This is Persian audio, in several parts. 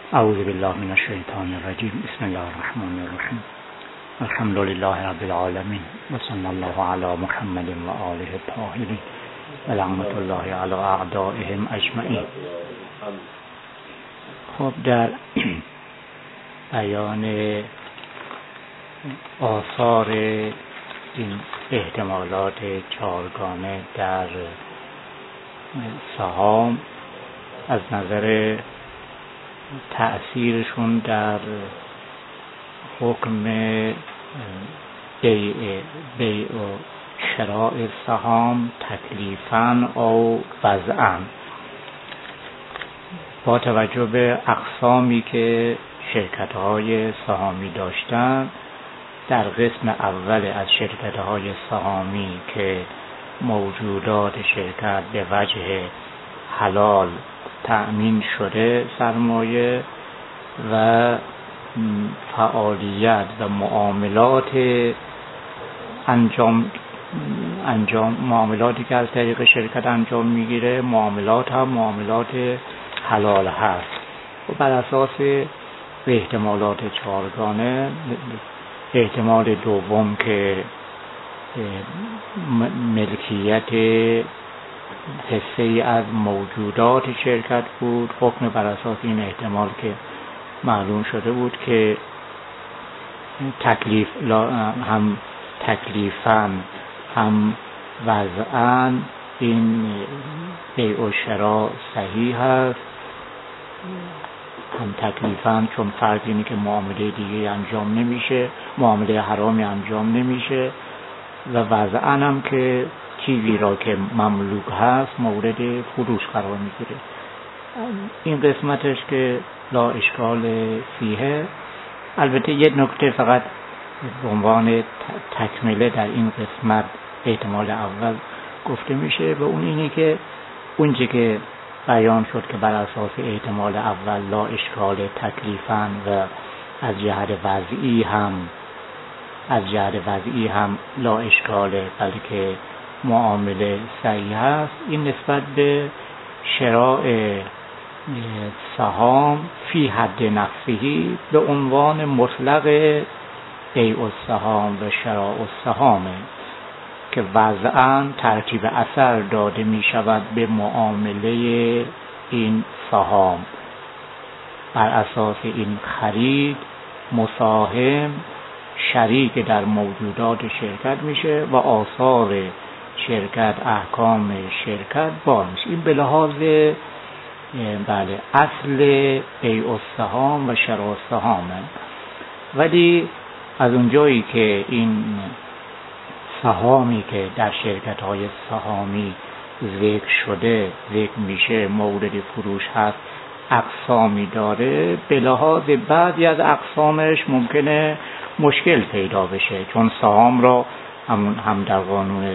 اعوذ بالله من الشیطان الرجیم. بسم الله الرحمن الرحیم. الحمد لله رب العالمین و صلی الله علی محمد و آله الطاهرین و لعنت الله علی اعدائهم اجمعین. خب در بیان آثار این احتمالات چهارگانه در سهام از نظر تأثیرشون در حکم بیع و شراء سهام تکلیفاً او وضعاً، با توجه به اقسامی که شرکت‌های سهامی داشتن، در قسم اول از شرکت‌های سهامی که موجودات شرکت به وجه حلال تأمین شده سرمایه و فعالیت و معاملات معاملاتی که از طریق شرکت انجام میگیره، معاملات هم معاملات حلال هست و بر اساس احتمالات چهارگانه، احتمال دوم که ملکیت حصه‌ای از موجودات شرکت بود، حکم بر اساس این احتمال که معلوم شده بود که هم تکلیفاً هم وضعاً این بیع و شراء صحیح هست. هم تکلیفاً چون فرض اینه که معامله دیگه انجام نمیشه، معامله حرامی انجام نمیشه، و وضعاً هم که چیزی را که مملوک هست مورد فروش قرار میگیره. این قسمتش که لا اشکال فیه. البته یه نکته فقط به عنوان تکمله در این قسمت احتمال اول گفته میشه، و اون اینه که اونچه که بیان شد که بر اساس احتمال اول لا اشکال تکلیفاً و از جهت وضعی هم لا اشکاله، بلکه معامله صحیح است. این نسبت به شراء سهام فی حد نفسهی به عنوان مطلق بیع السهام و شراء السهامه که وضعاً ترتیب اثر داده می شود به معامله این سهام. بر اساس این خرید مساهم شریک در موجودات شرکت میشه و آثار شرکت، احکام شرکت بار میشه. این به لحاظ اصل بیع السهام و شراء السهامه. ولی از اونجایی که این سهامی که در شرکت‌های سهامی ذکر میشه مورد فروش هست، اقسامی داره، به لحاظ بعضی از اقسامش ممکنه مشکل پیدا بشه، چون سهام را هم در قانون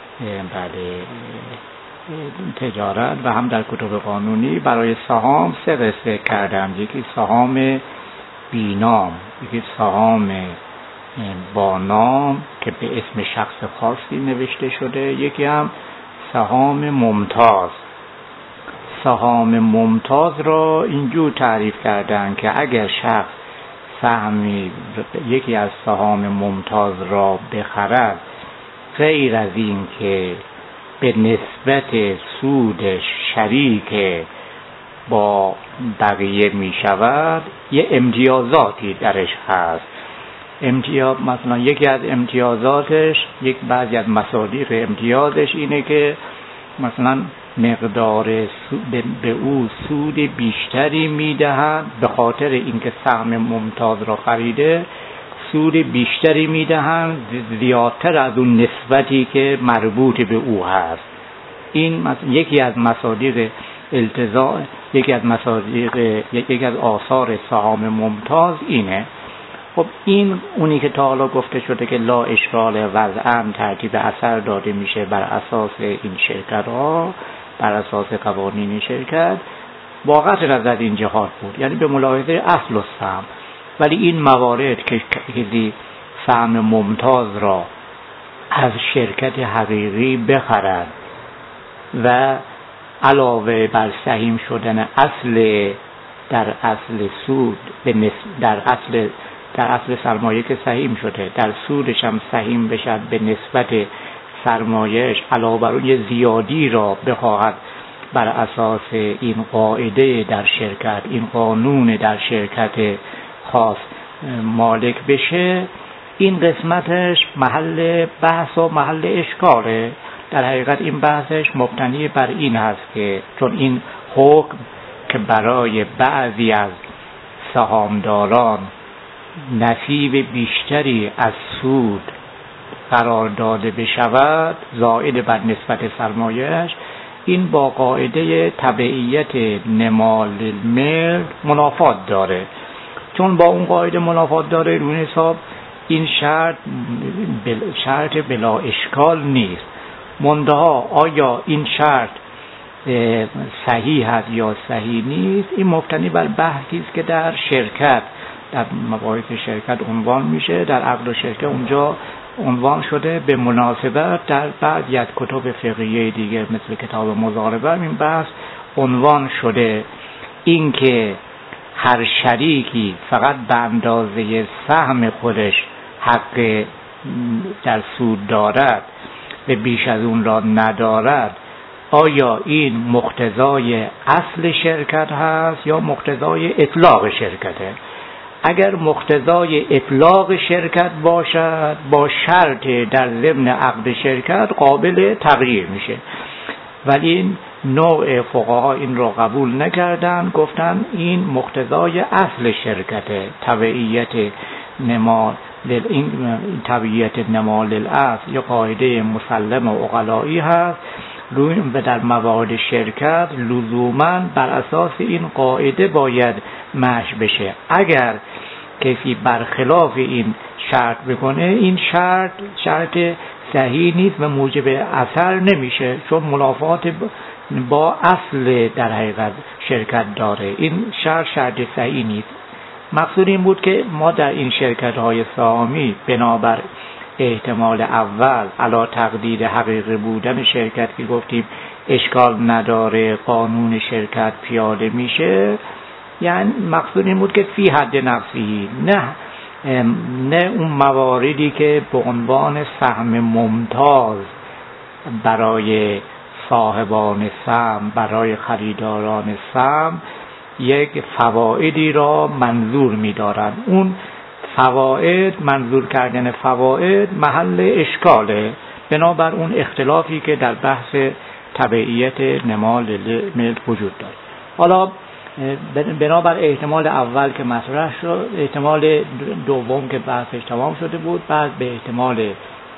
تجارت و هم در کتب قانونی برای سهام 3 قسمت کردم. یکی سهام بینام، یکی سهام با نام که به اسم شخص خاصی نوشته شده، یکی هم سهام ممتاز. سهام ممتاز را اینجور تعریف کردن که اگر شخص سهمی یکی از سهام ممتاز را بخرد، غیر از این که به نسبت سودش شریک با بقیه می شود، یه امتیازاتی درش هست. مثلا یکی از امتیازاتش، بعضی از مصادیق امتیازش اینه که مثلا مقدار به او سود بیشتری میدهند، به خاطر اینکه سهم ممتاز را خریده سود بیشتری میدهند زیادتر از اون نسبتی که مربوط به او هست. این یکی از مصادیق التزام، یکی از آثار سهام ممتاز اینه. خب این اونی که تا حالا گفته شده که لا اشکال وضعاً ترتیب اثر داده میشه بر اساس این شرکت ها، بر اساس قوانین شرکت، واقعا از این جهات بود، یعنی به ملاحظه اصل السهم. ولی این موارد که کسی سهم ممتاز را از شرکت حقیقی بخرد و علاوه بر سهیم شدن اصل در اصل سود در اصل سرمایه که سهیم شده، در سودش هم سهیم بشد به نسبت سرمایهش، علاوه بر اون یه زیادی را بخواهد بر اساس این قاعده در شرکت، این قانون در شرکت خاص مالک بشه، این قسمتش محل بحث و محل اشکاله. در حقیقت این بحثش مبتنی بر این هست که چون این حکم که برای بعضی از سهامداران نصیب بیشتری از سود قرار داده بشود زائد بر نسبت سرمایهش، این با قاعده تبعیت نمال الملک منافات داره. چون با اون قاعده منافات داره، روی حساب این شرط بلا اشکال نیست. منتها آیا این شرط صحیح است یا صحیح نیست، این مبتنی بر بحثی است که در شرکت، در مباحث شرکت عنوان میشه، در عقد و شرکت اونجا عنوان شده. به مناسبت در بعضی از کتب فقهیه دیگه مثل کتاب مضاربه این بحث عنوان شده، این که هر شریکی فقط به اندازه سهم خودش حق در سود دارد و بیش از اون را ندارد، آیا این مقتضای اصل شرکت هست یا مقتضای اطلاق شرکته؟ اگر مقتضای اطلاق شرکت باشد، با شرط در ضمن عقد شرکت قابل تغییر میشه، ولی این نوع فقها این رو قبول نکردن، گفتن این مقتضای اصل شرکته، تبعیت نمال این تبعیت نمال الاصل یا قاعده مسلم و عقلایی هست. روی در موارد شرکت لزوما بر اساس این قاعده باید مشی بشه. اگر کسی برخلاف این شرط بکنه، این شرط صحیح نیست و موجب اثر نمیشه، چون منافات با اصل در حقیقت شرکت داره. این شرط صحیح نیست. مقصود این بود که ما در این شرکت های سهامی بنابر احتمال اول علی تقدیر حقیقی بودن شرکت که گفتیم اشکال نداره، قانون شرکت پیاده میشه، یعنی مقصود این بود که فی حد نفسی، نه اون مواردی که به عنوان سهم ممتاز برای صاحبان سهم، برای خریداران سهم یک فوائدی را منظور می‌دارند. اون فواید، منظور کردن فواید محل اشکاله، بنابر اون اختلافی که در بحث تبعیت نمال ملک وجود داره. حالا بنابر احتمال اول که مطرح شد، احتمال دوم که بحثش تمام شده بود، بعد به احتمال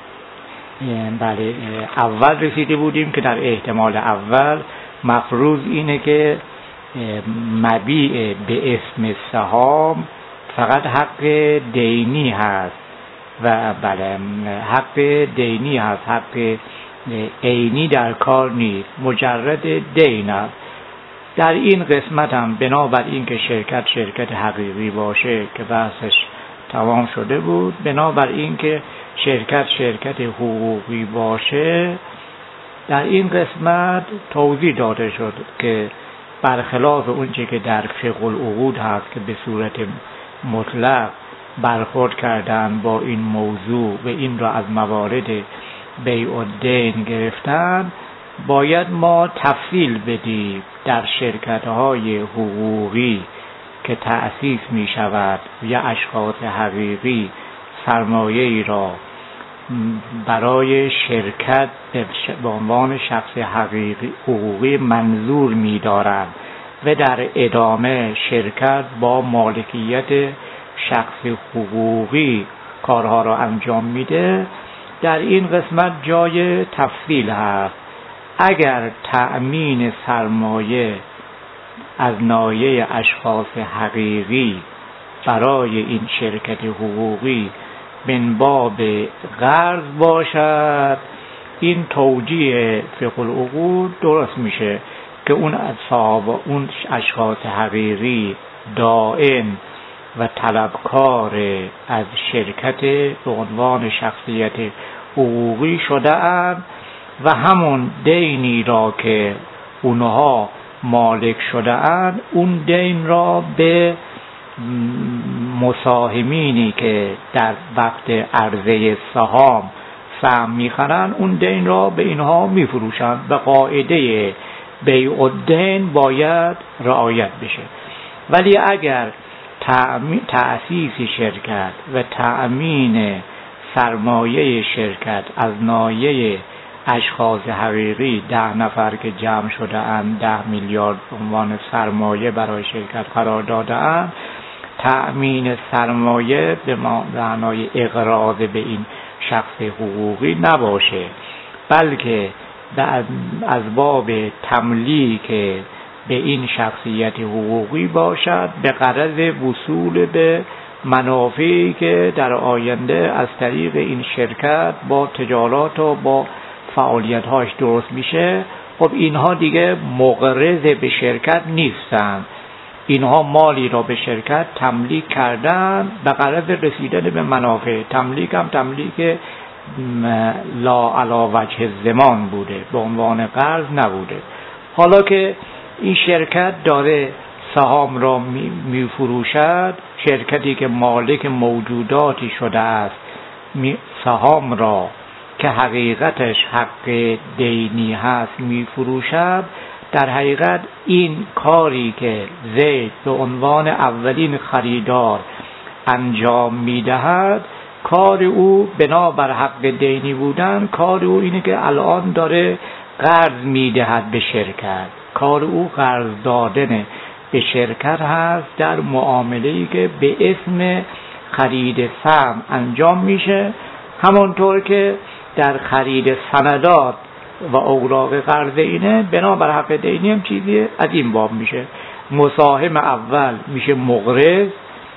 اول رسیده بودیم که در احتمال اول مفروض اینه که مبیع به اسم سهام فقط حق دینی هست و حق دینی هست، حق عینی در کار نیست، مجرد دین است. در این قسمت هم بنابر این که شرکت حقیقی باشه که بحثش تمام شده بود، بنابر این که شرکت حقوقی باشه، در این قسمت توضیح داده شد که برخلاف اونچه که در فقه العقود هست که به صورت مطلق برخورد کردن با این موضوع و این را از موارد بیع الدین گرفتن، باید ما تفصیل بدیم در شرکت‌های حقوقی که تأسیس می شود یا اشخاص حقیقی سرمایه‌ای را برای شرکت به عنوان شخص حقوقی منظور می دارند و در ادامه شرکت با مالکیت شخص حقوقی کارها را انجام میده. در این قسمت جای تفصیل هست. اگر تأمین سرمایه از ناحیه اشخاص حقیقی برای این شرکت حقوقی من باب قرض باشد، این توجیه فقه العقود درست میشه که اون اشخاص حقیقی دائم و طلبکار از شرکت به عنوان شخصیت حقوقی شده اند و همون دینی را که اونها مالک شده اند اون دین را به مساهمینی که در وقت عرضه سهام سهم میخرن اون دین را به اینها میفروشند. به قاعده بیع الدین باید رعایت بشه. ولی اگر تأسیس شرکت و تأمین سرمایه شرکت از ناحیه اشخاص حقیقی 10 نفر که جمع شده اند 10 میلیارد عنوان سرمایه برای شرکت قرار داده اند، تأمین سرمایه به معنای اقراض به این شخص حقوقی نباشه، بلکه از باب تملیک به این شخصیت حقوقی باشد به غرض وصول به منافعی که در آینده از طریق این شرکت با تجارات و با فعالیت‌هاش درست میشه. خب اینها دیگه مقرض به شرکت نیستند، اینها مالی را به شرکت تملیک کردن به غرض رسیدن به منافع. تملیک هم تملیک لا علی وجه الضمان بوده، به عنوان قرض نبوده. حالا که این شرکت داره سهام را میفروشد، شرکتی که مالک موجوداتی شده است سهام را که حقیقتش حق دینی هست میفروشد، در حقیقت این کاری که زید به عنوان اولین خریدار انجام میدهد، کار او بنابر حق دینی بودن، کار او اینه که الان داره قرض میدهد به شرکت. کار او قرض دادن به شرکت هست در معامله‌ای که به اسم خرید سهم انجام میشه، همانطور که در خرید سندات و اوراق قرضه اینه بنابر حق دینی هم چیزی از این باب میشه. مساهم اول میشه مقرض،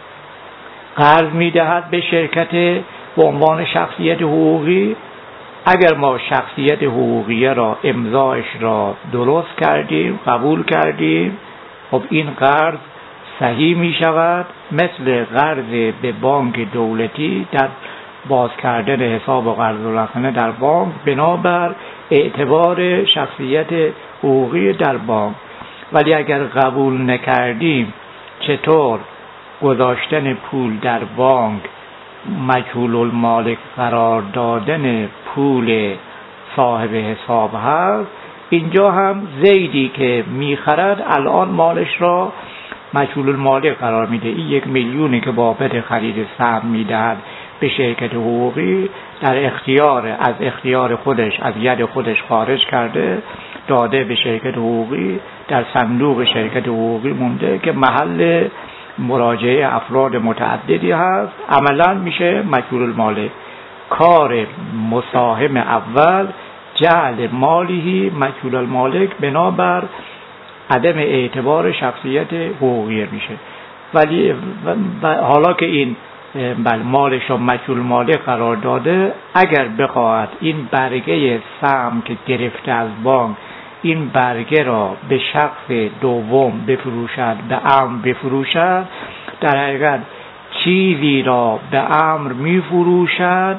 قرض میدهد به شرکت به عنوان شخصیت حقوقی. اگر ما شخصیت حقوقی را امضایش را درست کردیم، قبول کردیم، خب این قرض صحیح می شود، مثل قرض به بانک دولتی در باز کردن حساب و قرض الرکنه در بانک بنابر اعتبار شخصیت حقوقی در بانک. ولی اگر قبول نکردیم، چطور گذاشتن پول در بانک مجهول المالک قرار دادن پول صاحب حساب هست، اینجا هم زیدی که میخرد الان مالش را مجهول المالک قرار میده. این 1 میلیونی که بابت خرید سهم میدهد به شرکت حقوقی در از اختیار خودش، از ید خودش خارج کرده، داده به شرکت حقوقی، در صندوق شرکت حقوقی مونده که محل مراجعه افراد متعددی هست، عملا میشه مجهول المالک. کار مساهم اول جعل مالی مجهول المالک بنابر عدم اعتبار شخصیت حقوقی میشه. ولی حالا که این مالش را مجهول المالک قرار داده، اگر بخواهد این برگه سهم که گرفته از بانک این برگه را به شخص دوم بفروشد، به امر بفروشد، در حقیقت چیزی را به امر میفروشد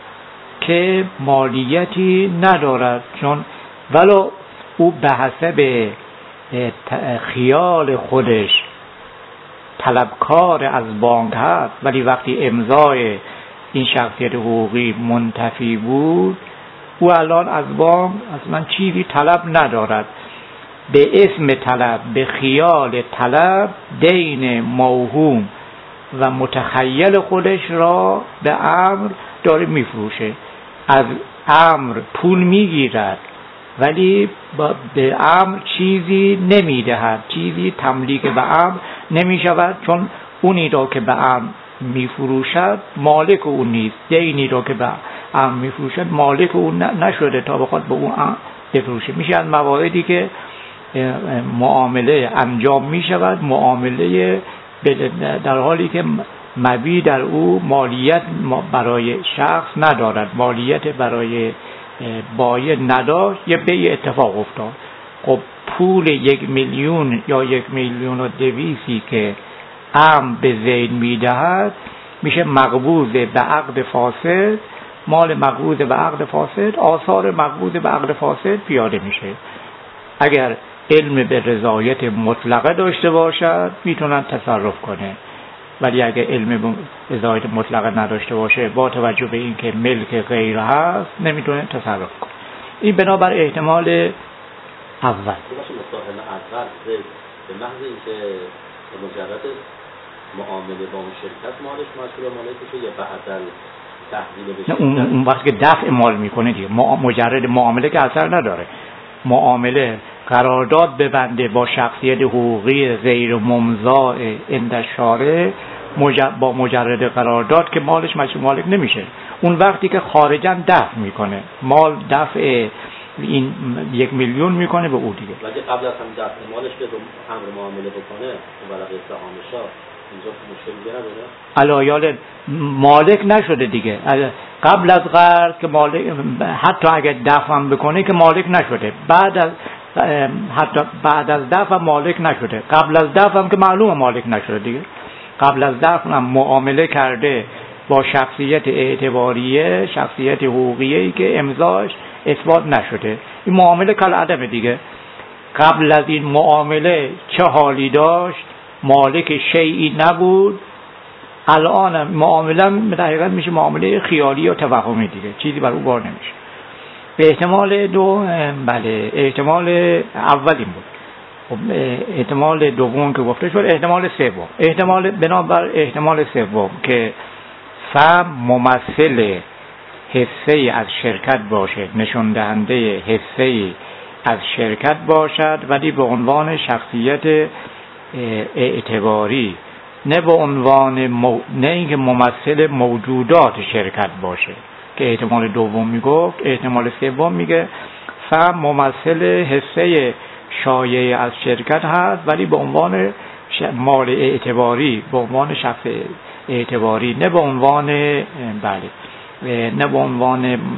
که مالیتی ندارد، چون ولو او به حسب خیال خودش طلبکار از بانک هست، ولی وقتی امضای این شخصیت حقوقی منتفی بود، او الان از بانک اصلا چیزی طلب ندارد. به اسم طلب، به خیال طلب، دین موهوم و متخیل خودش را به امر داره میفروشه. از امر پول میگیرد ولی به امر چیزی نمیدهد، چیزی تملیک به امر نمیشود، چون اونی را که به امر میفروشد مالک اون نیست. دینی را که به امر میفروشد مالک اون نشده تا بخواد به اون امر بفروشه. میشه از مواردی که معامله انجام میشود، معامله در حالی که مبی در او مالیت برای شخص ندارد، مالیت برای بایع نداشت، یه بیع اتفاق افتاد. خب پول 1 میلیون یا 1,200,000 که امر به زید میدهد میشه مقبوض به عقد فاسد. مال مقبوض به عقد فاسد، آثار مقبوض به عقد فاسد پیاده میشه. اگر علم به رضایت مطلقه داشته باشد میتونن تصرف کنه، ولی اگه علم به رضایت مطلقه نداشته باشه با توجه به اینکه ملک غیر هست نمیتونه تصرف کنه. این بنابر احتمال اول. مستحیل اول به محض اینکه مجرد معامله با اون شرکت مالش مسئول مالکشه یا بعداً تحویل بشه؟ اون وقتی که دفع مال میکنه دیگه، مجرد معامله که اثر نداره. معامله قرارداد ببنده با شخصیت حقوقی غیر ممضاء عند شارع، با مجرد قرارداد که مالش مسئول مالک نمیشه. اون وقتی که خارجاً دفع میکنه مال، دفع این 1 میلیون میکنه به او دیگه. ولی قبل از هم دفع مالش که امر معامله بکنه اون ورقه سهامش اینجا مشکلی نداره؟ علایال مالک نشده دیگه. قبل از قرض که مالک، حتی اگه دفع هم بکنه که مالک نشده، حتی بعد از دفع مالک نشده، قبل از دفع هم که معلومه مالک نشده دیگه. قبل از دفع هم معامله کرده با شخصیت اعتباریه، شخصیت حقوقیه‌ای که امضاش اثبات نشده، این معامله کل عدم دیگه. قبل از این معامله چه حالی داشت؟ مالک شیئی نبود. الان معامله در حقیقت میشه معامله خیالی یا توهمی دیگه، چیزی بر او بار نمیشه. به احتمال دو، بله احتمال اول این بود. احتمال دوم که گفته شد، احتمال سوم، احتمال بنابر احتمال سوم که سهم ممثل حصه از شرکت باشه، نشون دهنده حصه از شرکت باشد، ولی به عنوان شخصیت اعتباری، نه به عنوان نه اینکه ممثل موجودات شرکت باشه که احتمال دوم میگفت. احتمال سوم میگه سهم ممثل حصه شایع از شرکت هست، ولی به عنوان مال اعتباری، به عنوان شخص اعتباری، نه به عنوان نه به عنوان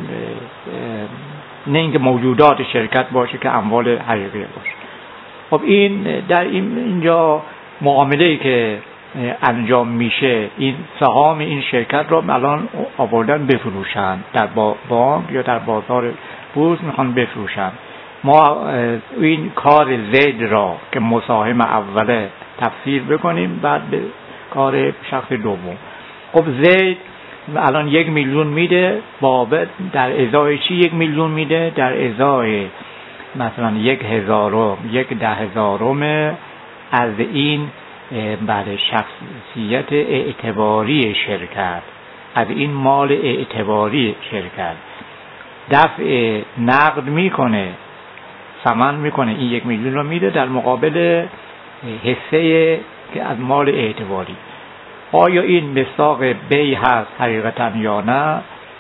نه اینکه موجودات شرکت باشه که اموال حقیقی باشه. خب این در اینجا معامله‌ای که انجام میشه، این سهام این شرکت رو الان آوردن بفروشن در بانک یا در بازار بورس میخوان بفروشن. ما این کار زید را که مساهم اوله تفسیر بکنیم، بعد به کار شخص دوم. خب زید الان 1 میلیون میده، بابت در ازای چی 1 میلیون میده؟ در ازای مثلا 1,000 1/10,000 از این برای شخصیت اعتباری شرکت، از این مال اعتباری شرکت دفع نقد میکنه، ثمن میکنه، این 1 میلیون رو میده در مقابل حصه که از مال اعتباری. آیا این مصداق بیع هست حقیقتا یا نه؟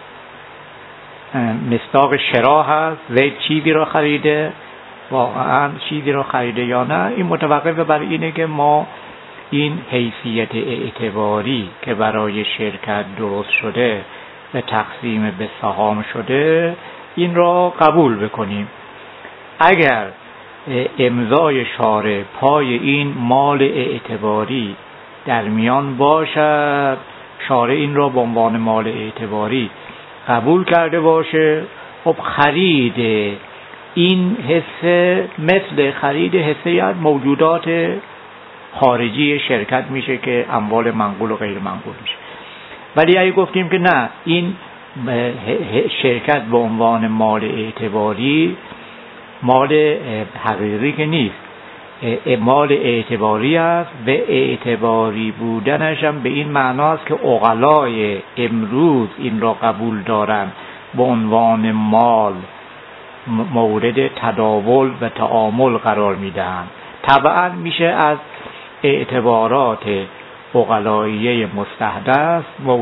مصداق شرا هست؟ زید چیزی رو خریده، واقعا چیزی رو خریده یا نه؟ این متوقف بر اینه که ما این حیثیت اعتباری که برای شرکت درست شده و تقسیم به سهام شده، این را قبول بکنیم. اگر امضای شارع پای این مال اعتباری در میان باشد، شارع این را به عنوان مال اعتباری قبول کرده باشه، خب خرید این حصه مثل خرید حصه از موجودات خارجی شرکت میشه که اموال منقول و غیر منقول میشه. ولی اگه گفتیم که نه، این شرکت به عنوان مال اعتباری مال حقیقی که نیست، مال اعتباری است و اعتباری بودنش هم به این معناست که عقلای امروز این را قبول دارن به عنوان مال مورد تداول و تعامل قرار میدن. طبعا میشه از اعتبارات عقلاییه مستحدث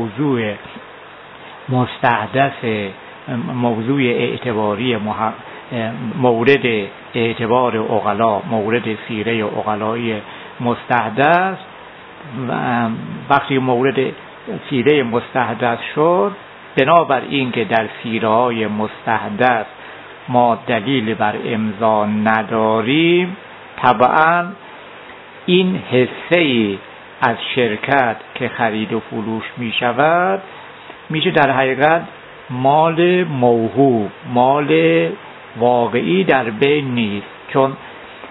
موضوع اعتباری مورد اعتبار عقلا، مورد سیره عقلایی مستحدث، وقتی مورد سیره مستحدث شد، بنابر این که در سیره های مستحدث ما دلیل بر امضا نداریم، طبعا این حصه از شرکت که خرید و فروش می شود میشه در حقیقت مال موهوب، مال واقعی در بین نیست، چون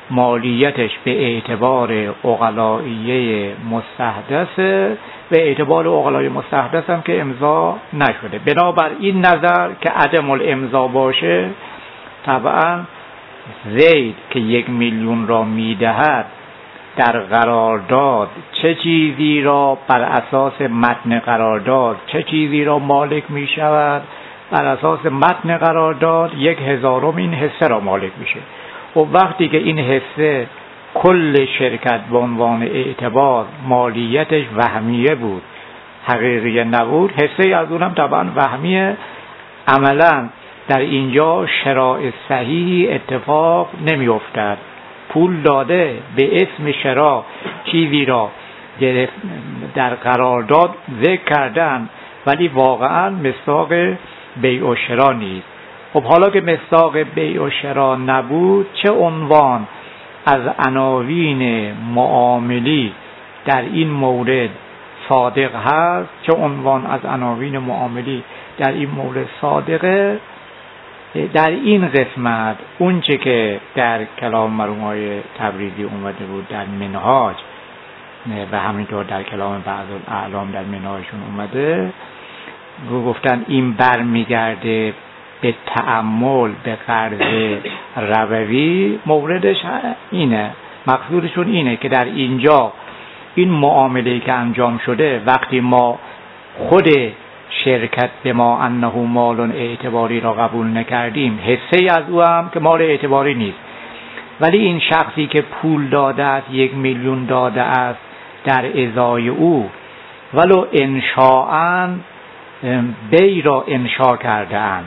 مالیتش به اعتبار عقلائیه مستحدثه، به اعتبار عقلای مستحدث هم که امضا نشده. بنابر این نظر که عدم الامضا باشه، طبعا زید که 1 میلیون را میدهد در قرارداد چه چیزی را بر اساس متن قرارداد چه چیزی را مالک می شود؟ بر اساس متن قرارداد 1/1000 این حصه را مالک میشه. و وقتی که این حصه کل شرکت به عنوان اعتبار مالیتش وهمیه بود، حقیقی نبود، حصه از اونم طبعا وهمیه. عملا در اینجا شراء صحیحی اتفاق نمی افتد. پول داده به اسم شراء چیزی را در قرارداد ذکر کردن، ولی واقعا مصداق بیع و شراء نیست. خب حالا که مصداق بیع و شراء نبود، چه عنوان از عناوین معاملی در این مورد صادق هست؟ چه عنوان از عناوین معاملی در این مورد صادقه؟ در این قسمت اون چه که در کلام مرحومای تبریزی اومده بود در منهاج و همینطور در کلام بعض الاعلام در منهاجشون اومده، گفتن این برمیگرده به تأمل به قرض ربوی. موردش اینه، مقصودشون اینه که در اینجا این معامله‌ای که انجام شده، وقتی ما خود شرکت به ما انه مال اعتباری را قبول نکردیم، حصه از او هم که مال اعتباری نیست، ولی این شخصی که پول داده است، 1 میلیون داده است در ازای او، ولو انشاءً بی را انشاء کردن،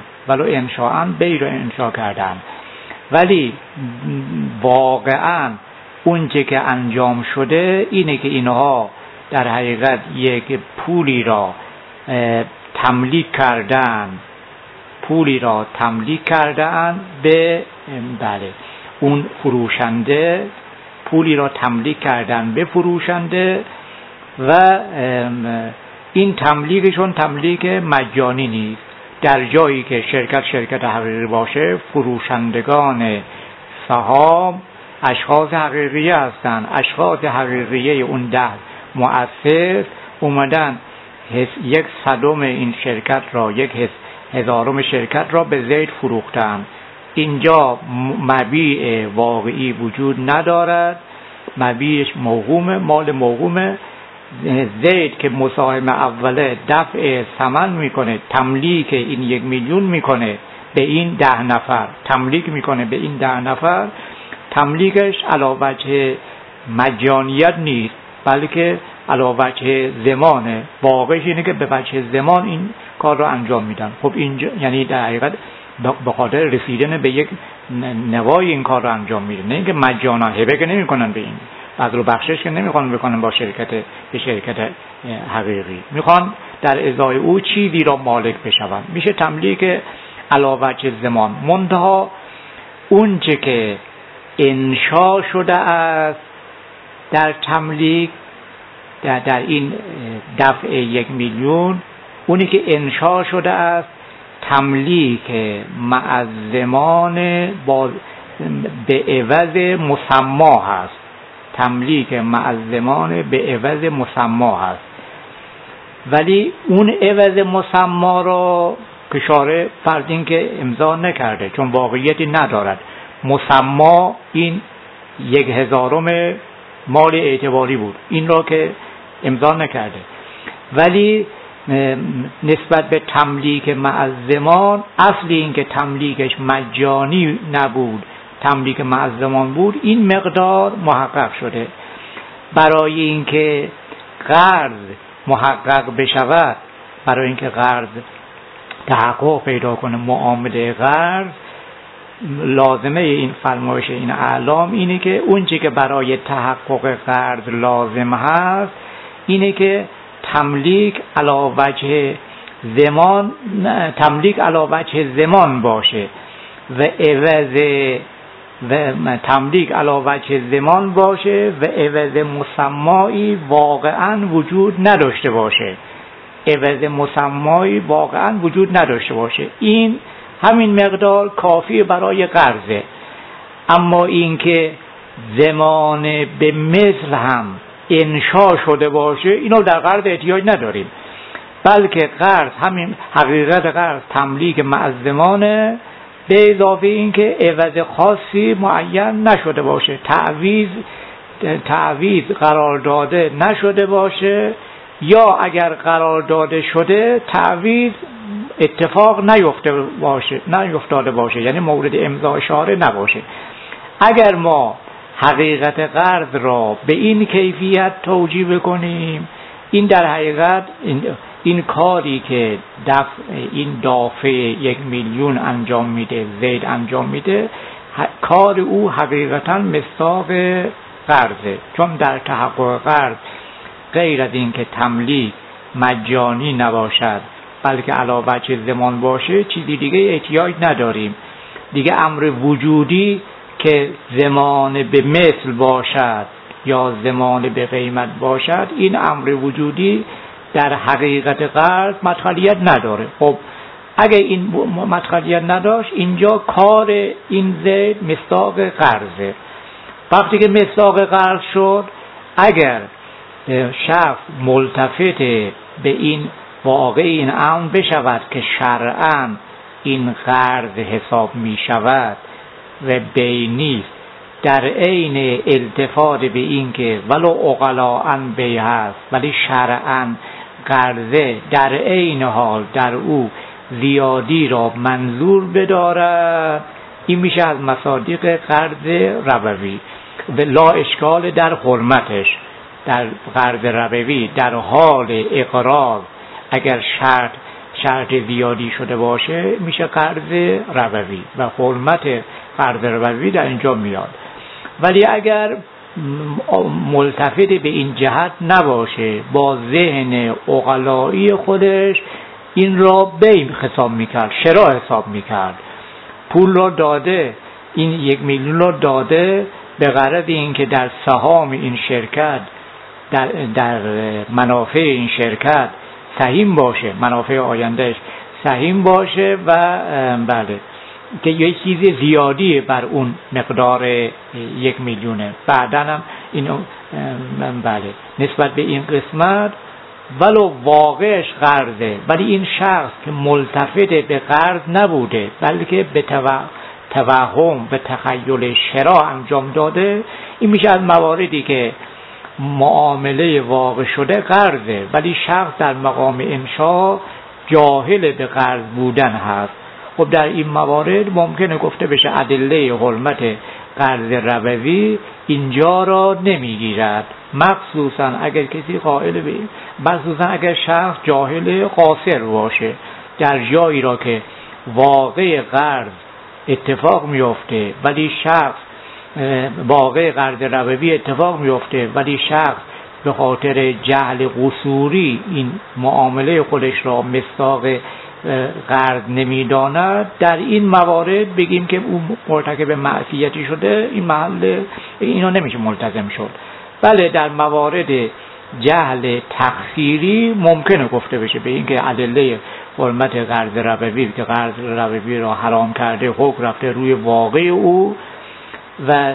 ولی واقعاً اون چه که انجام شده اینه که اینها در حقیقت یک پولی را تملیک کردن به اون فروشنده، پولی را تملیک کردن به فروشنده و این تملیکشون تملیک مجانی نیست. در جایی که شرکت حقیقی باشه، فروشندگان سهام اشخاص حقیقی هستند. اشخاص حقیقی اون 10 مؤسس اومدن 1/100 این شرکت را، 1/1000 شرکت را به زید فروختن. اینجا مبیع واقعی وجود ندارد، مبیعش موهومه، مال موهومه. زید که مساهم اوله دفع ثمن میکنه، تملیک این 1 میلیون میکنه به این 10 نفر، تملیکش علاوه وجه مجانیت نیست، بلکه علاوه وجه ضمانه. واقعش اینه که به وجه ضمان این کار رو انجام میدن. خب اینجا یعنی در حقیقت به خاطر رسیدن به یک نوای این کار رو انجام میدن، نه اینکه مجانا هبه که نمیکنن، به این بذل و بخشش که نمیخوان بکنن با شرکت حقیقی، میخوان در ازای او چیزی را مالک بشون. میشه تملیک علاوه وجه ضمان. منتها اون چه که انشا شده است در تملیک، در این دفع 1 میلیون، اونی که انشا شده است تملیک مع ضمان به عوض مسما هست. ولی اون عوض مسما را که شارع فرض این که امضا نکرده، چون واقعیتی ندارد. مسما این 1/1000 مال اعتباری بود، این را که امضا نکرده. ولی نسبت به تملیک مع ضمان، اصل این که تملیکش مجانی نبود، تملیک مع ضمان بود، این مقدار محقق شده. برای اینکه قرض محقق بشود، برای اینکه قرض تحقق پیدا کنه، معامله قرض، لازمه این فرمایش این اعلام اینه که اون چیزی که برای تحقق قرض لازم هست اینه که تملیک علاوه وجه ضمان باشه و تملیک علاوه وجه ضمان باشه و عوض مسمایی واقعا وجود نداشته باشه. این همین مقدار کافی برای قرضه. اما این که زمان به مثل هم انشا شده باشه، اینو در قرض احتیاج نداریم، بلکه قرض همین حقیقت قرض تملیک مع زمانه، به اضافه اینکه عوض خاصی معین نشده باشه، تعویض قرار داده نشده باشه، یا اگر قرار داده شده تعویض اتفاق نیفتاده باشه، یعنی مورد امضاء شارع نباشه. اگر ما حقیقت قرض را به این کیفیت توجیه بکنیم، این در حقیقت این کاری که این دافع 1,000,000 انجام میده، زید انجام میده، کار او حقیقتا مصداق قرضه، چون در تحقق قرض غیر از این که تملیک مجانی نباشد بلکه علاوه بر زمان باشه، چیزی دیگه احتیاج نداریم. دیگه امر وجودی که زمان به مثل باشد یا زمان به قیمت باشد، این امر وجودی در حقیقت قرض مدخلیت نداره. خب اگه این مدخلیت نداشت، اینجا کار این زید مصداق قرضه. وقتی که مصداق قرض شد، اگر شخص ملتفت به این واقع این امر بشود که شرعاً این قرض حساب می شود و بینی در عین التفات به این که ولو عقلاً بی هست ولی شرعاً قرضه در عین حال در او زیادی را منظور بدارد، این میشه از مصادیق قرض ربوی و لا اشکال در حرمتش. در قرض ربوی در حال اقراض اگر شرط زیادی شده باشه میشه قرض ربوی و حرمت قرض ربوی در اینجا میاد. ولی اگر ملتفت به این جهت نباشه، با ذهن عقلایی خودش این را بیم حساب میکرد، شراء حساب میکرد، پول را داده، این 1,000,000 را داده به غرض اینکه در سهام این شرکت در منافع این شرکت سهیم باشه، منافع آیندهش سهیم باشه و بله که یه چیز زیادی بر اون مقدار 1,000,000 بعداً هم اینو بله نسبت به این قسمت ولو واقعش قرضه، ولی این شخص که ملتفت به قرض نبوده بلکه به توهم به تخیل شراء انجام داده، این میشه از مواردی که معامله واقع شده قرضه، ولی شخص در مقام انشاء جاهل به قرض بودن هست. خب در این موارد ممکنه گفته بشه ادله حرمت قرض ربوی اینجا را نمیگیرد، مخصوصا اگر کسی قائل به این، مخصوصا اگر شخص جاهل قاصر باشه، در جایی را که واقع قرض اتفاق میفته ولی شخص واقع قرض ربوی اتفاق میفته ولی شخص به خاطر جهل قصوری این معامله خودش را مصداق قرض نمیداند، در این موارد بگیم که او مرتکب معصیتی شده، این محل اینا نمیشه ملتزم شد. بله در موارد جهل تخسیری ممکنه گفته بشه به این که ادله حرمت قرض ربوی که قرض ربوی را حرام کرده حکم رفته روی واقع او، و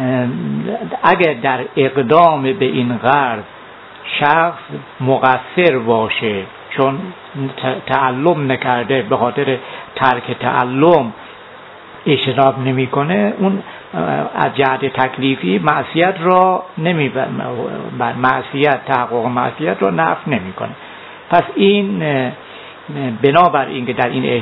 اگر در اقدام به این قرض شخص مقصر باشه چون تعلم نکرده، به خاطر ترک تعلم اجتناب نمیکنه، اون از جهت تکلیفی معصیت را تحقق معصیت را نفی نمیکنه. پس این بنابر این که در این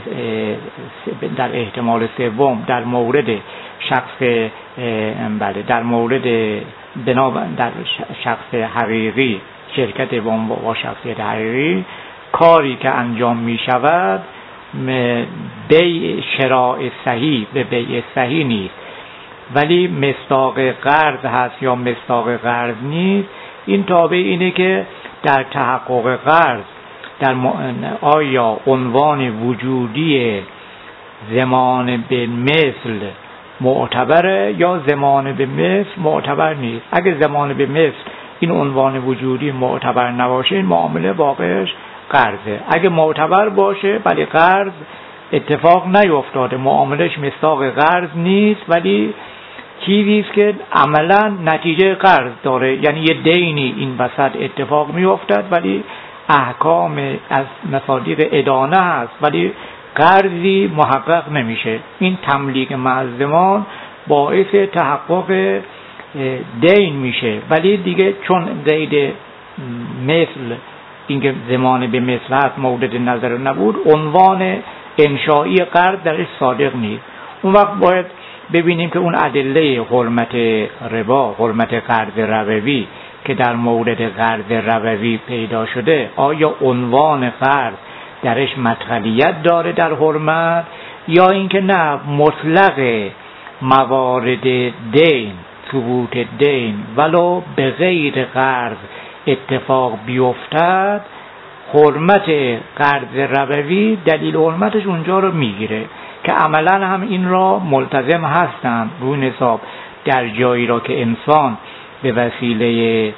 احتمال سوم در مورد شخص در مورد در شخص حقیقی، شرکت با شخصیت حقیقی، کاری که انجام می شود بیع شراء صحیح به بیع صحیح نیست، ولی مصداق قرض هست یا مصداق قرض نیست. این تابع اینه که در تحقق قرض آیا عنوان وجودی زمان به مثل معتبره یا زمان به مثل معتبر نیست. اگه زمان به مثل این عنوان وجودی معتبر نباشه، این معامله واقعش قرضه. اگه معتبر باشه ولی قرض اتفاق نیفتاده، معاملش مصداق قرض نیست ولی چیزی است که عملا نتیجه قرض داره، یعنی یه دینی این وسط اتفاق میافتد ولی احکام از مصادیق ادانه هست ولی قرضی محقق نمیشه. این تملیک معظمان باعث تحقق دین میشه، ولی دیگه چون قید مثل اینکه زمان به مثل هست مورد نظر نبود، عنوان انشایی قرض درش صادق نیست. اون وقت باید ببینیم که اون ادله حرمت ربا، حرمت قرض ربوی که در مورد قرض ربوی پیدا شده، آیا عنوان قرض درش مدخلیت داره در حرمت، یا اینکه نه مطلق موارد دین، ثبوت دین ولو به غیر قرض اتفاق بیفتد، حرمت قرض ربوی دلیل حرمتش اونجا رو میگیره که عملا هم این را ملتزم هستند روی نصاب در جایی را که انسان به وسیله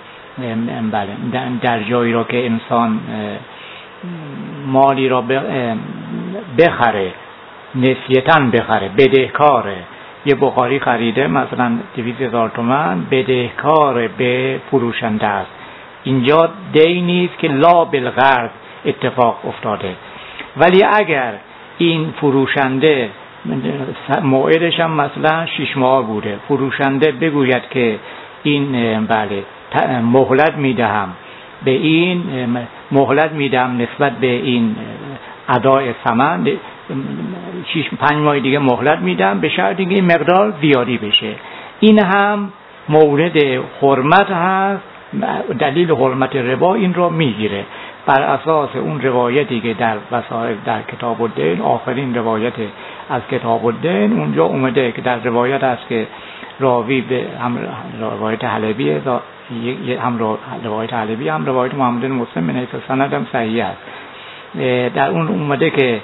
در جایی را که انسان مالی را بخره، نسیتاً بخره، بدهکاره، یه بخاری خریده مثلا 200,000 تومان، بدهکار به فروشنده است، اینجا دینی است که لا بالقرض اتفاق افتاده. ولی اگر این فروشنده موعدش هم مثلا 6 ماه بوده، فروشنده بگوید که این مهلت میدهم به این مهلت میدم نسبت به این ادای ثمن 5 ماه دیگه مهلت میدم به شرطی که این مقدار زیادی بشه، این هم مورد حرمت هست، دلیل حرمت ربا این رو میگیره بر اساس اون روایتی که در وسائل در کتاب الدین، آخرین روایت از کتاب الدین اونجا اومده که در روایت است که راوی به هم روایت حلبی هم روایت حلبی هم روایت محمد بن مسلم من حیث سند هم صحیح است. در اون اومده که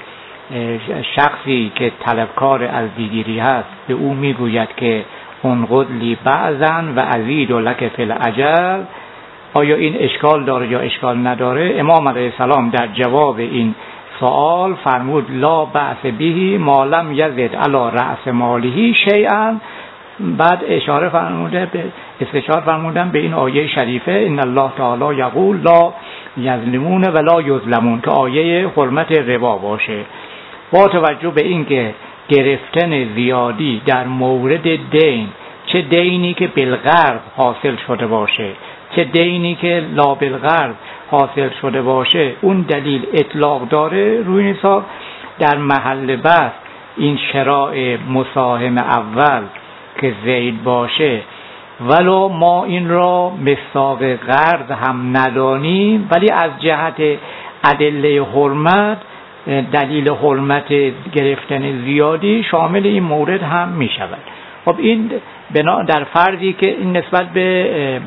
شخصی که طلبکار از دیگری هست به او میگوید که انقض لی بعضا و ازید لک فی الاجل، آیا این اشکال داره یا اشکال نداره؟ امام علیه السلام در جواب این سوال فرمود لا بأس به ما لم یزد علی رأس ماله شیئا. بعد اشاره فرموده به استشاره فرمودن به این آیه شریفه ان الله تعالی یقول لا یظلمون ولا یظلمون که آیه حرمت ربا باشه. با توجه به اینکه گرفتن زیادی در مورد دین، چه دینی که بالقرض حاصل شده باشه چه دینی که لا بالقرض حاصل شده باشه، اون دلیل اطلاق داره روی نصاب در محل بحث این شراء مساهم اول که زید باشه ولو ما این را مصداق قرض هم ندانیم، ولی از جهت ادله حرمت دلیل حرمت گرفتن زیادی شامل این مورد هم می شود. خب این بنا در فرضی که این نسبت به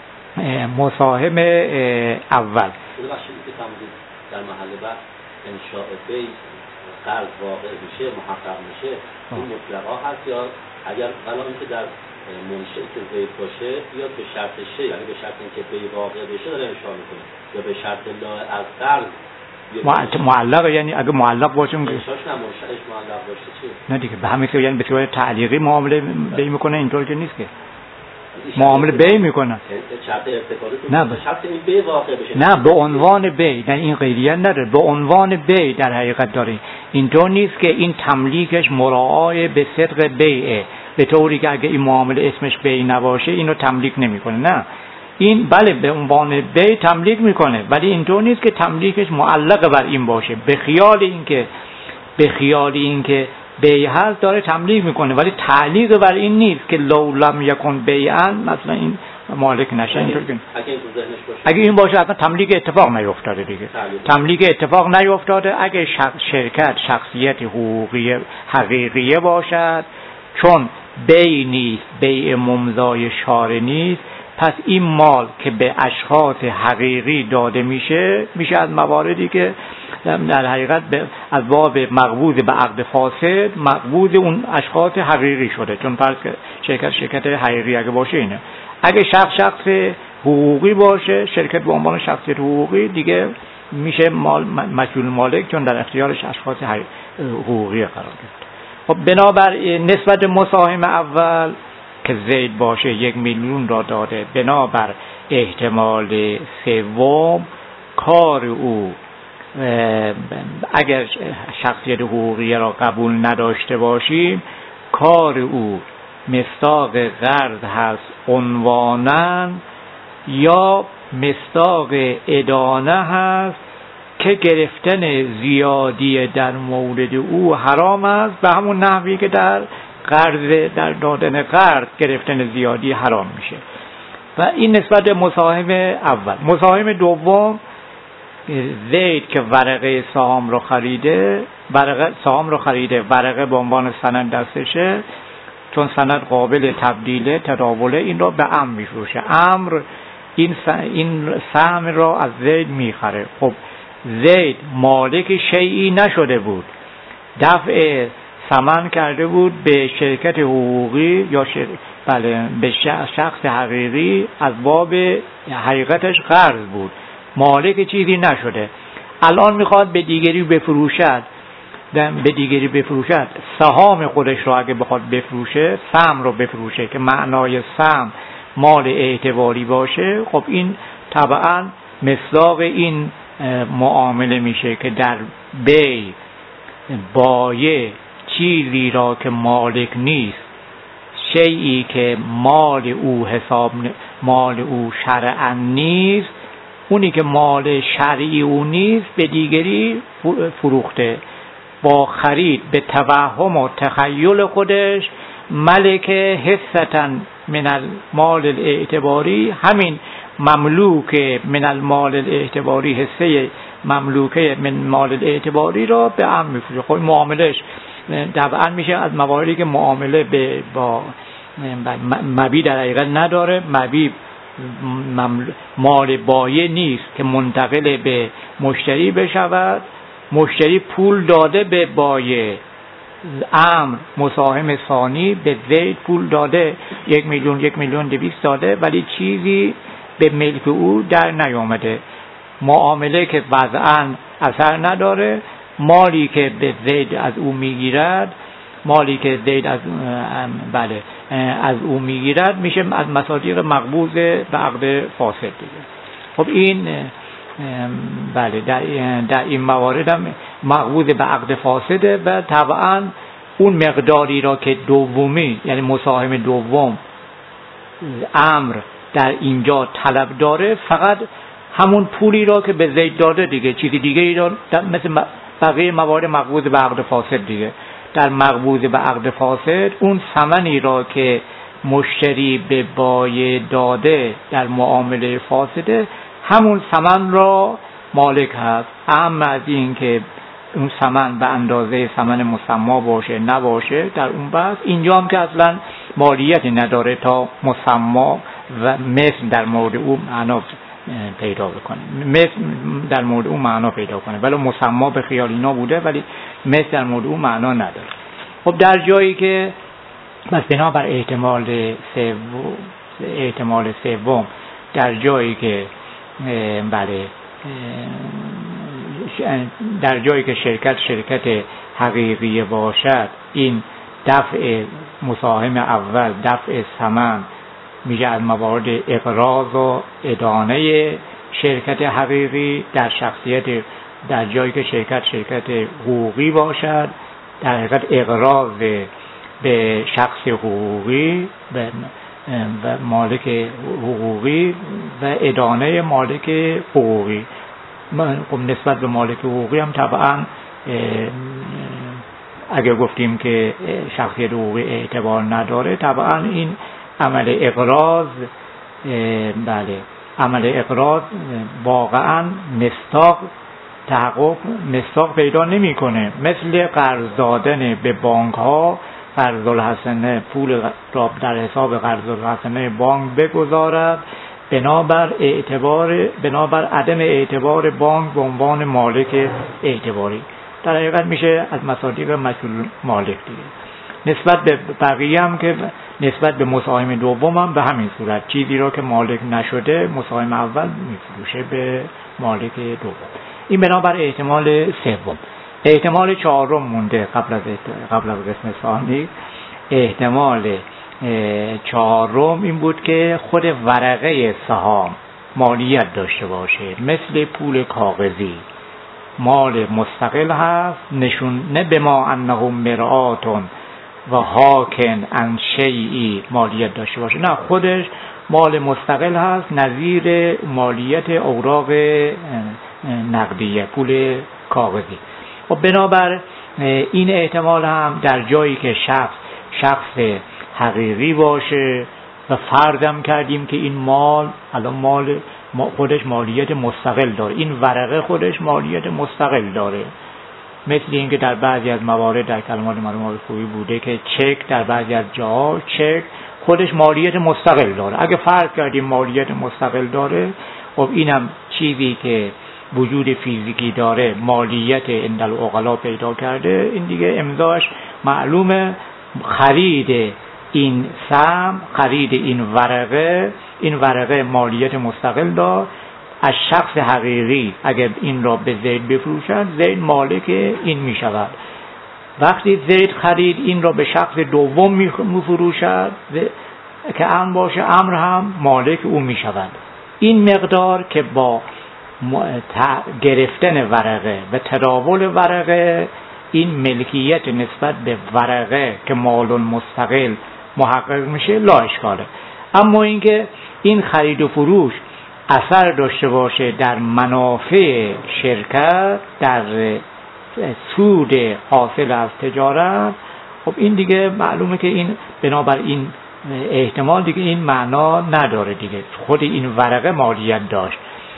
مساهم اول در محل بحث انشاء بی قرض واقع میشه محقق میشه این مطلقا هست، یا اگر بلا اینکه در منشأ که زید باشه یا به شرط شی، یعنی به شرط اینکه بی واقع بشه داره انشاء میکنه، یا به شرط لا از قرض معلق، یعنی اگه معلق باشه انشاش نه منشأش معلق باشه چی؟ نه دیگه به همین یعنی به صورت تعلیقی معامله بی میکنه، اینطور که نیست که معامله بی میکنه. نه شرط این بی واقع بشه، نه به عنوان بی، نه این قیدیت نداره، به عنوان بی در حقیقت داره. اینطور نیست که این تملیکش مراعای به صدق بیعه، به طوری که اگه این معامله اسمش بی نباشه اینو تملیک نمیکنه. نه این بله به عنوان بی تملیک میکنه، ولی اینطور نیست که تملیکش معلق بر این باشه، به خیال اینکه بی هست داره تملیک میکنه، ولی تعلیق بر این نیست که لو لم یکن بیعا مثلا این مالک نشه. اینطور که اگه این باشه اصلا تملیک اتفاق نیفتاده دیگه، تملیک اتفاق نیفتاده. اگه شرکت شخصیت حقیقیه باشد، چون بی نیست، بیع ممضای شارع نیست، پس این مال که به اشخاص حقیقی داده میشه از مواردی که در حقیقت از باب مقبوض به عقد فاسد مقبوض اون اشخاص حقیقی شده، چون فرض شرکت حقیقی اگه باشه اینه. اگه شخص حقوقی باشه، شرکت به عنوان شخصیت حقوقی دیگه میشه مجهول مالک، چون در اختیارش اشخاص حقوقی قرار گرفته. خب بنابر نسبت مساهم اول که زید باشه 1 میلیون را داده. بنابر احتمال سوم کار او اگر شخصیت حقوقی را قبول نداشته باشیم، کار او مصداق قرض هست عنوانا یا مصداق ادانه هست که گرفتن زیادی در مورد او حرام است، به همون نحوی که در دادن قرض گرفتن زیادی حرام میشه. و این نسبت مساهم اول. مساهم دوم، زید که ورقه سهام رو خریده، ورقه به عنوان سند دستشه، چون سند قابل تبدیله تداوله، این را به عمرو میفروشه. عمرو این سهم را از زید میخره. خب زید مالک شیئی نشده بود، دفع ثمن کرده بود به شرکت حقوقی یا به شخص حقیقی، از باب حقیقتش قرض بود، مالک چیزی نشده. الان میخواد به دیگری بفروشد. سهام خودش رو اگه بخواد بفروشه، سهم رو بفروشه که معنای سهم مال اعتباری باشه، خب این طبعا مصداق این معامله میشه که در بیع بایع چیزی را که مالک نیست، شیئی که مال او شرعاً نیست، اونی که مال شرعی او نیست به دیگری فروخته. با خرید به توهم و تخیل خودش ملک حصة من المال الاعتباری، همین مملوک من المال الاعتباری، حصه مملوکه من مال الاعتباری را به عمرو میفروشه. خب معاملش طبعا میشه از مواردی که معامله با مبی در حقیقت نداره. مبی مال بایع نیست که منتقل به مشتری بشود، مشتری پول داده به بایع، عمرو مساهم ثانی به زید پول داده، 1 میلیون 200 داده، ولی چیزی به ملک او در نیامده. معامله که وضعاً اثر نداره. مالی که به زید از او میگیرد، از او میگیرد میشه از مصادیق مقبوض به عقد فاسد دیگه. خب این در این موارد هم مقبوض به عقد فاسده و طبعا اون مقداری را که دومی، یعنی مساهم دوم، عمرو در اینجا طلب داره، فقط همون پولی را که به زید داده دیگه، چیزی دیگه ای را مثل بقیه موارد مقبوض به عقد فاسد دیگه. در مقبوض به عقد فاسد اون ثمنی را که مشتری به بایع داده در معامله فاسده، همون ثمن را مالک هست. اما از این که اون ثمن به اندازه ثمن مسما باشه نباشه در اون بحث، اینجا هم که اصلا مالیتی نداره تا مسما و مثل در مورد او معنا پیدا بکنه، مثل در مورد او معنا پیدا کنه، ولی مسما به خیال اینا بوده ولی مثل در مورد او معنا نداره. خب در جایی که بس بنابر احتمال سوم، در جایی که در جایی که شرکت حقیقی باشد، این دفع مساهم اول، دفع ثمن میشه از موارد اقراض و ادانه شرکت حقیقی. در جایی که شرکت حقوقی باشد، در حقیقت اقراض به شخص حقوقی و مالک حقوقی و ادانه مالک حقوقی. خب نسبت به مالک حقوقی هم طبعا اگر گفتیم که شخصیت حقوقی اعتبار نداره، طبعا این عمل اقراض واقعا مصداق پیدا نمیکنه. مثل قرض دادن به بانک ها، قرض الحسنه، پول را در حساب قرض الحسنه بانک بگذارد، بنابر عدم اعتبار بانک به عنوان مالک اعتباری، در حقیقت میشه از مصادیق مجهول مالک دیگه. نسبت به بقیه هم که نسبت به مساهم دوم هم به همین صورت، چیزی را که مالک نشده مساهم اول میفروشه به مالک دوم. این بنابر احتمال سوم. احتمال چهارم مونده قبل از قسم ثانی، احتمال چهارم این بود که خود ورقه سهام مالیت داشته باشه، مثل پول کاغذی مال مستقل هست، نه به ما انهم مرآتون و حاکن عن شیئی مالیت داشته باشه، نه خودش مال مستقل هست نظیر مالیت اوراق نقدیه پول کاغذی. و بنابر این احتمال هم در جایی که شخص حقیقی باشه و فرضم کردیم که این مال الان مال خودش مالیت مستقل داره، این ورقه خودش مالیت مستقل داره، مثل اینکه در بعضی از موارد در کلمات مرحوم خویی بوده که چک در بعضی از جاها چک خودش مالیت مستقل داره. اگه فرض کردیم مالیت مستقل داره، خب اینم چیزی که وجود فیزیکی داره مالیت اندل عقلا پیدا کرده، این دیگه امضاش معلومه. خرید این سهم، خرید این ورقه مالیت مستقل دار از شخص حقیقی. اگر این را به زید بفروشد، زید مالک این می شود. وقتی زید خرید این را به شخص دوم می فروشد که امر باشه، امر هم مالک او می شود. این مقدار که با گرفتن ورقه و تداول ورقه این ملکیت نسبت به ورقه که مال مستقل محقق میشه لا اشکاله. اما اینکه این خرید و فروش اثر داشته باشه در منافع شرکت، در سود حاصل از تجارت، خب این دیگه معلومه که این بنابر این احتمال دیگه این معنا نداره دیگه. خود این ورقه مالیت داشت،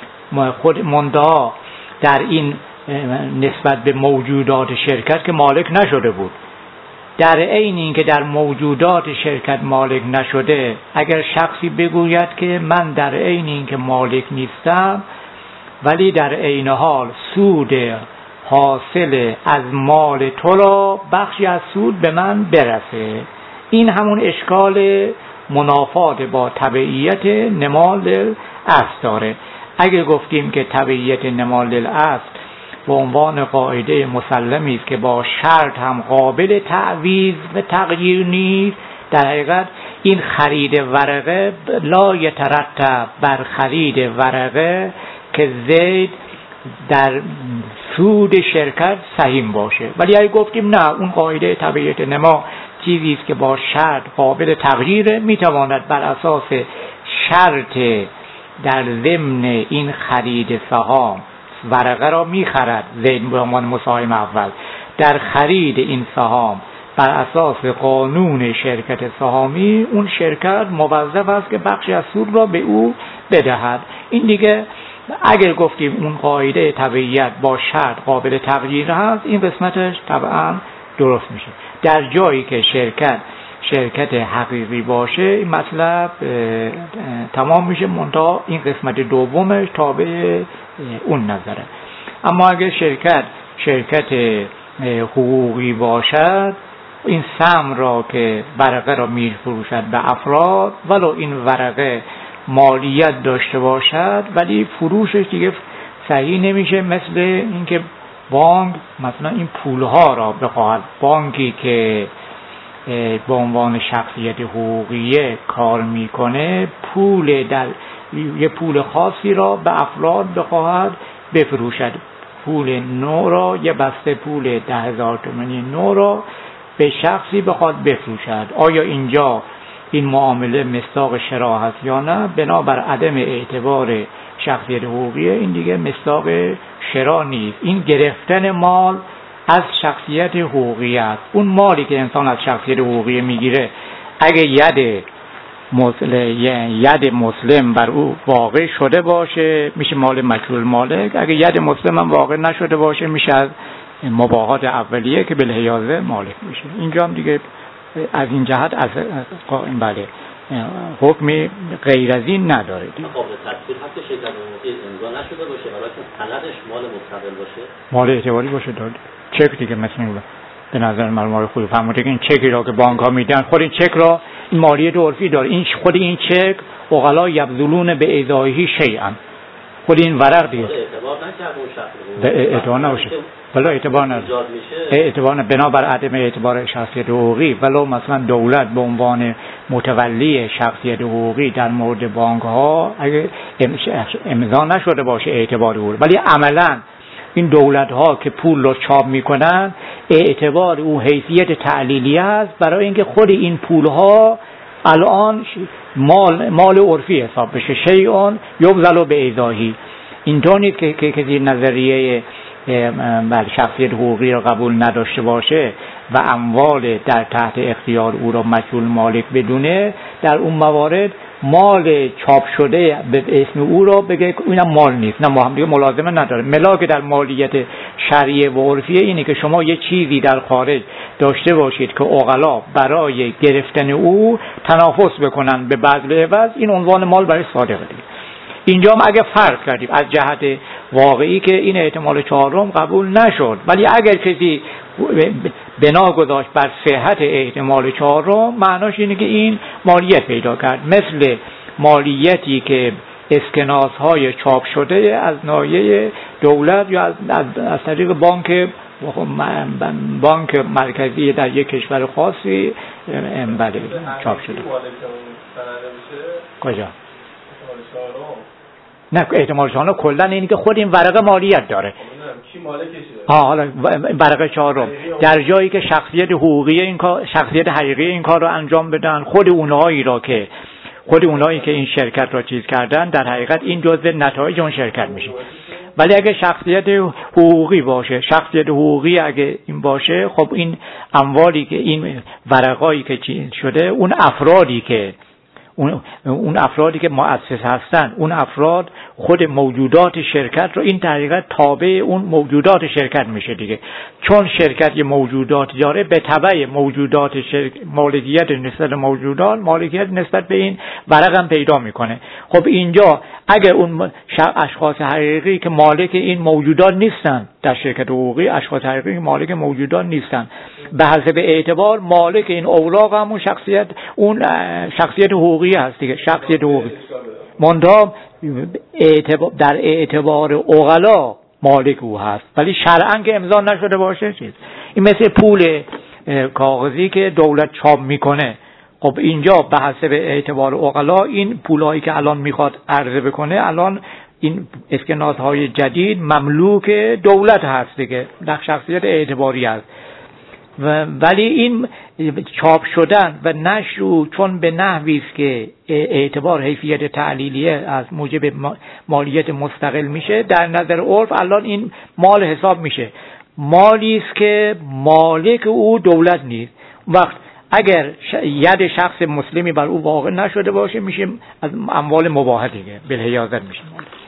خود منتها در این نسبت به موجودات شرکت که مالک نشده بود. در عین این که در موجودات شرکت مالک نشده، اگر شخصی بگوید که من در عین این که مالک نیستم ولی در عین حال سود حاصل از مال تو را بخشی از سود به من برسه، این همون اشکال منافات با تبعیت نمال الاصل داره. اگر گفتیم که تبعیت نمال الاصل به عنوان قاعده مسلمی است که با شرط هم قابل تعویض و تغییر نیست، در حقیقت این خرید ورقه لا یترتب بر خرید ورقه که زید در سود شرکت سهیم باشه. ولی اگه گفتیم نه، اون قاعده تبعیت نما چیزی است که با شرط قابل تغییر، میتواند بر اساس شرط در ضمن این خرید سهام ورقه را میخرد زید به عنوان مساهم اول، در خرید این سهام بر اساس قانون شرکت سهامی اون شرکت موظف است که بخشی از سود را به او بدهد. این دیگه اگر گفتیم اون قاعده تبعیت با شرط قابل تغییر هست، این قسمتش طبعا درست میشه. در جایی که شرکت حقیقی باشه این مطلب تمام میشه، منتها این قسمت دومش تابع اون نظره. اما اگر شرکت حقوقی باشد، این سهم را که ورقه را میفروشد به افراد، ولو این ورقه مالیت داشته باشد ولی فروشش دیگه صحیح نمیشه، مثل اینکه بانک مثلا این پولها را بخواهد، بانکی که به عنوان شخصیت حقوقیه کار میکنه یه پول خاصی را به افراد بخواهد بفروشد، پول نو را، یه بسته پول 10,000 تومانی نو را به شخصی بخواد بفروشد. آیا اینجا این معامله مصداق شرا هست یا نه؟ بنابر عدم اعتبار شخصیت حقوقیه این دیگه مصداق شرا نیست. این گرفتن مال از شخصیت حقوقی است. اون مالی که انسان از شخصیت حقوقی میگیره، اگه ید مسلم بر او واقع شده باشه میشه مال مکلول مالک، اگه ید مسلم هم واقع نشده باشه میشه از مباحات اولیه که بالحیازه مالک میشه. اینجا هم دیگه از این جهت از بله حکمی غیر از این نداره. قابل تطبیق هست که شرکت حقوقی امضا نشده باشه ولی سندش مال مستقل باشه، مال اعتباری باشه داره. چک دیگه مثلا به نظر من خوب فهمیده که این چکی را که بانک ها میدن، خود این چک را این مالیات عرفی داره، این خود این چک اوغلا یبذلون به ایضاحی شیئا، خود این ورق دیگه اعتبار نکرد اون شخص به اعتبار نباشه، ولی اعتبار نداره، اعتبار بنابر عدم اعتبار شخصیت حقوقی. ولو مثلا دولت به عنوان متولی شخصیت حقوقی در مورد بانک ها اگه امضا نشده باشه اعتبار حقوقی، ولی عملا این دولت ها که پول رو چاپ میکنن اعتبار او حیثیت تعلیلی است، برای اینکه خود این پول ها الان مال عرفی حساب بشه، شیئون یبذل به ایضاحی. اینطور نیست که کسی نظریه شخصیت حقوقی را قبول نداشته باشه و اموال در تحت اختیار او را مجهول مالک بدونه، در اون موارد مال چاپ شده به اسم او را بگه اینم مال نیست، نه هم دیگه ملازمه نداره. ملاک در مالیت شرعیه و عرفیه اینه که شما یه چیزی در خارج داشته باشید که عقلا برای گرفتن او تنافس بکنن به بذل عوض، این عنوان مال برای صادقه دیگه. اینجا هم اگه فرض کردیم از جهت واقعی که این احتمال چهارم قبول نشد، ولی اگر کسی بنا گذاشت بر صحت احتمال چهارم، معناش اینه که این مالیت پیدا کرد، مثل مالیتی که اسکناس‌های چاپ شده از ناحیه دولت یا از طریق بانک مرکزی در یک کشور خاصی بله چاپ شده. کجا؟ نه احتمال چهارم کلا اینه که خود این ورقه مالیت داره. کی مالکشه؟ حالا ورقه چهارم در جایی که شخصیت حقوقی این کار، شخصیت حقیقی این کار رو انجام بدن، خود اونهایی که این شرکت را چیز کردن، در حقیقت این جزء نتایج اون شرکت میشه. ولی اگه شخصیت حقوقی باشه، شخصیت حقوقی اگه این باشه، خب این اموالی که این ورقایی که چیز شده، اون افرادی که مؤسس هستن، اون افراد خود موجودات شرکت رو این طریقه تابع اون موجودات شرکت میشه دیگه. چون شرکت یه موجودات داره، به تبع موجودات مالکیت نسبت موجودات، مالکیت نسبت به این ورق هم پیدا میکنه. خب اینجا اگر اون اشخاص حقیقی که مالک این موجودات نیستن، در شرکت حقوقی اشخاص حقیقی که مالک موجودات نیستن، به حسب اعتبار مالک این اوراق هم شخصیت حقوقی هست دیگه، شخصیت حقوقی. منتها در اعتبار عقلا مالک او هست، ولی شرعاً که امضا نشده باشه چیز. این مثل پول کاغذی که دولت چاپ میکنه. خب اینجا به حسب اعتبار عقلا این پولایی که الان میخواد عرضه بکنه، الان این اسکناس‌های جدید مملوک دولت هست دیگه، در شخصیت اعتباری هست. ولی این چاپ شدن و نشر چون به نحوی است که اعتبار حیثیت تعلیلیه از موجب مالیت مستقل میشه، در نظر عرف الان این مال حساب میشه، مالی است که مالک او دولت نیست. وقت اگر ید شخص مسلمی بر او واقع نشده باشه، میشه از اموال مباح دیگه، بالحیازت میشه.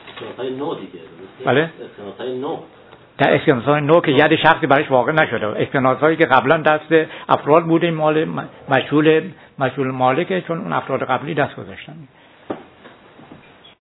بله؟ در اسکناس‌های نو که ید شخصی برایش واقع نشده، اسکناس‌هایی که قبلا دست افراد بوده، مال مشغول مالکه، چون اون افراد قبلی دست گذاشتن.